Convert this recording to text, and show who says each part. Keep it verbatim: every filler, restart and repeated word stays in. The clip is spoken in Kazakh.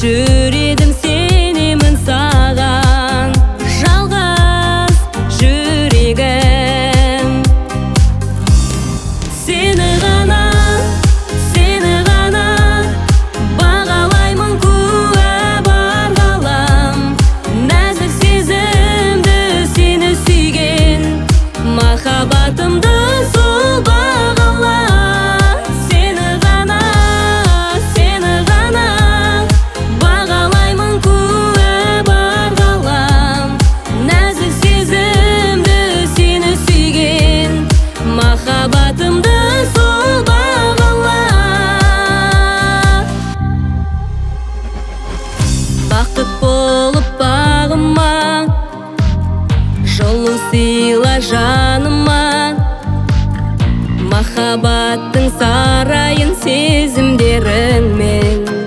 Speaker 1: жүрегім сенемін саған, жалғыз жүрегім. Сені ғана, сені ғана бағалаймын, куә бар ғалам. Нәзік сезімді сені сүйген, махаббатымды сол бағала. Сені ғана, сені ғана бағалаймын, куә бар ғалам. Нәзік сезімді сені сүйген, махаббатымды сол бағала. Бақыт болып бағыма, жолын сыйла жаныма, махаббаттың сарайын сезімдеріңмен.